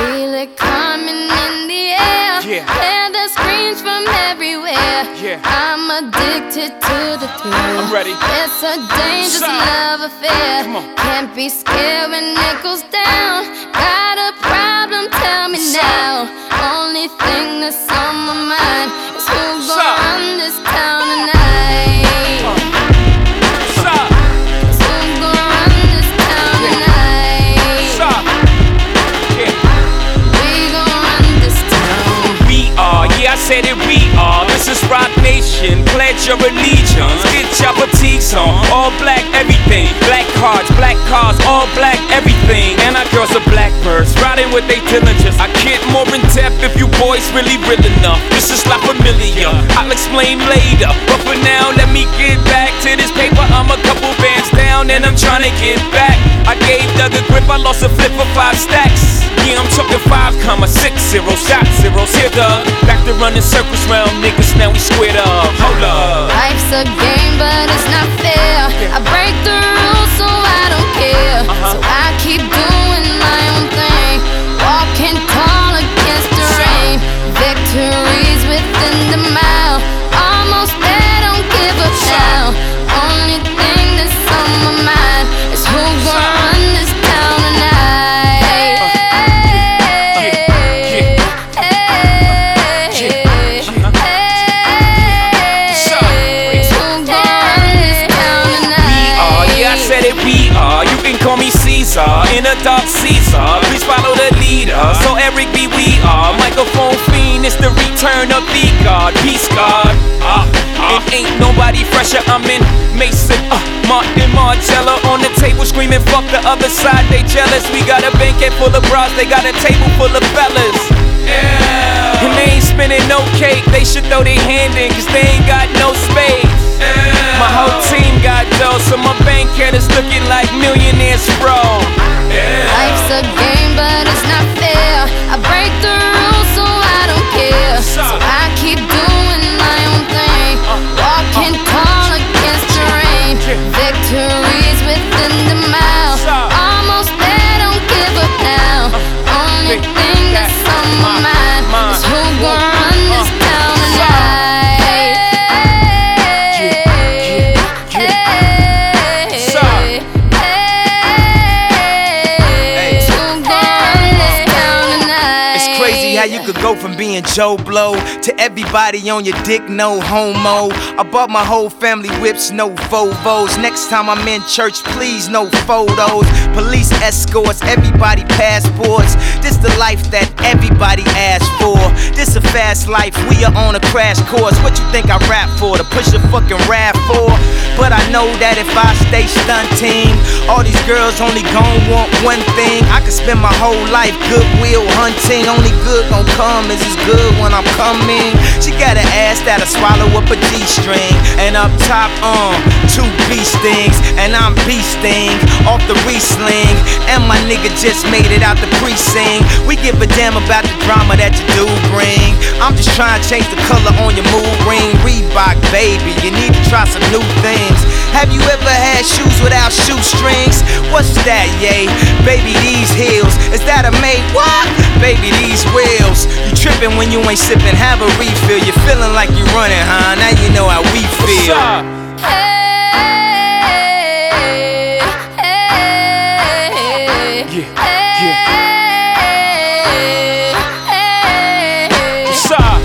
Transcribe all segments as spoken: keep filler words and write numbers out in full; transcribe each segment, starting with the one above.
feel it coming in the air. Yeah. Hear the screams from everywhere. Yeah. I'm addicted to the thrill. I'm ready. It's a dangerous Stop. love affair. Come on. Can't be scared when it goes down. Got a problem? Tell me Stop. now. Only thing that's on my mind is who's Stop. gonna run this town tonight. Stop. Who's gonna run this town tonight? Stop. Yeah. We gon' run this town. We are, yeah, I said it, we are. This is Rock Nation, pledge your allegiance. Get your fatigues on, all black everything. Black cards, black cars, all black everything. And our girls are blackbirds, riding with they diligence. I get more in depth if you boys really real enough. This is La Familia, I'll explain later. But for now, let me get back to this paper. I'm a couple bands down and I'm trying to get back. I gave Doug a grip, I lost a flip for five stacks. Yeah, I'm talking five comma six zero shot zeros. Here, Doug, back to running circles round niggas, now we squared up. Hold up. Life's a game, but it's not fair. I break the rules, so I don't care. Uh-huh. So I keep doing my own thing, walking tall against the rain. Victories within the mile, almost there, don't give up now. Only thing that's on my mind is who's gonna run this town tonight. We are, you can call me Caesar, in a dark Caesar. Please follow the leader. So Eric B, we are microphone fiend. It's the return of the God, peace God. Uh, uh. It ain't nobody fresher. I'm in Mason, uh, Martin Margiela on the table screaming, fuck the other side. They jealous. We got a banquet full of bras. They got a table full of fellas. Yeah. And they ain't spinning no cake. They should throw their hand in, cause they ain't got no space. My whole team got dough, so my bank account is looking like millionaires, bro. Yeah. Life's a game, but it's not fair. I break the rules, so I don't care. So I keep doing my own thing, walking tall against the rain. Victories within the mile, almost there, don't give up now. Only thing that's on my mind is who's gonna run this town tonight. How you could go from being Joe Blow to everybody on your dick, no homo. I bought my whole family whips, no Volvos. Next time I'm in church, please, no photos. Police escorts, everybody passports. This the life that everybody asks for. This a fast life, we are on a crash course. What you think I rap for? To push a fucking rap for? But I know that if I stay stunting, all these girls only gon' want one thing. I could spend my whole life goodwill hunting. Only good gon' come is as good when I'm coming. She got an ass that'll swallow up a G-string. And up top, um, two beast things. And I'm beasting off the re-sling. And my nigga just made it out the precinct. We give a damn about the drama that you do bring. I'm just trying to change the color on your mood ring. Reebok, baby, you need to try some new things. Have you ever had shoes without shoestrings? What's that, yay? Baby, these heels, is that a mate? What? Baby, these wheels. You tripping when you ain't sipping, have a refill. You feeling like you running, huh? Now you know how we feel. Hey, hey, Yeah, hey, yeah. hey, What's up?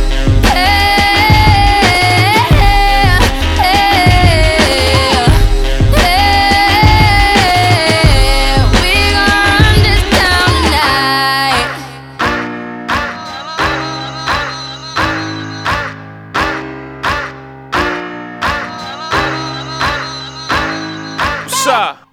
What's up?